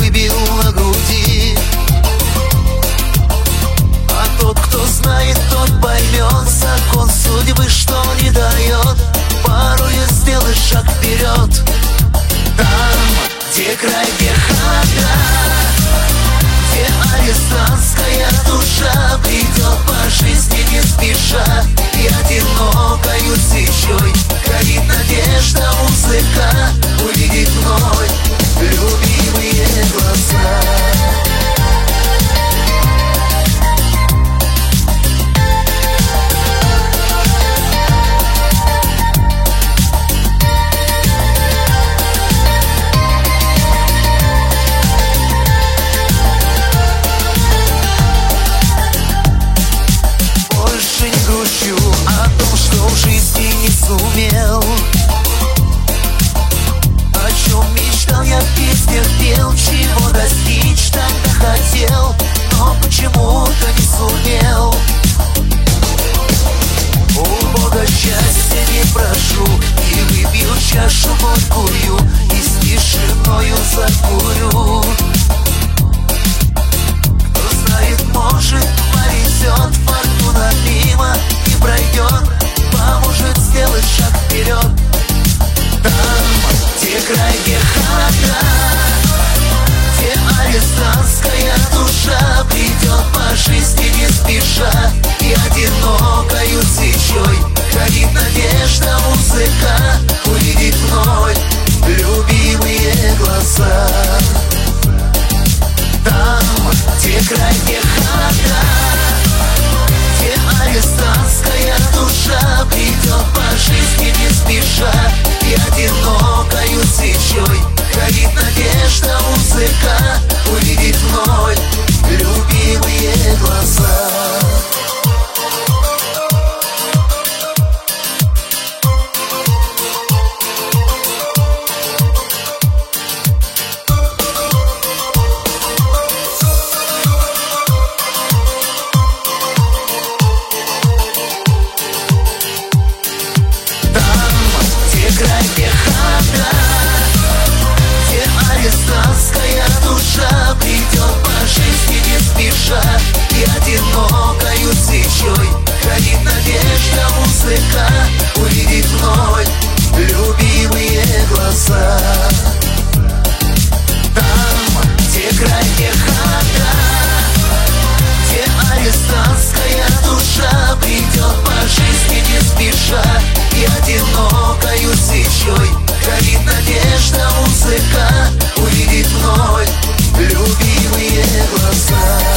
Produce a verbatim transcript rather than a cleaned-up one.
выбил на груди. А тот, кто знает, тот поймет закон судьбы, что не дает порою сделать шаг вперед. Там, где край верхота, где арестантская душа бредет по жизни не спеша, и одинокою свечой горит надежда узыка увидеть вновь любимые глаза. О том, что в жизни не сумел, о чем мечтал я в песнях пел, чего достичь тогда хотел, но почему-то не сумел. У Бога счастья не прошу, и выпью чашу горькую, и с тишиною закурю. Кто знает, может, повезет, фортуна мимо не пройдет, поможет сделать шаг вперед. Там, где край верхота, где арестантская душа бредет по жизни не спеша, и одинокою свечой горит надежда узыка увидеть вновь любимые глаза. Там, где край верхота, где арестантская душа бредет по жизни не спеша, и одинокою свечой горит надежда узыка увидеть вновь любимые глаза. Край верхота, где арестантская душа бредет по жизни не спеша, и одинокою свечой горит надежда узыка увидеть вновь любимые глаза. Там, где край верхота, где арестантская душа бредет по жизни не спеша, и одинокою свечой горит надежда узыка увидеть вновь любимые глаза.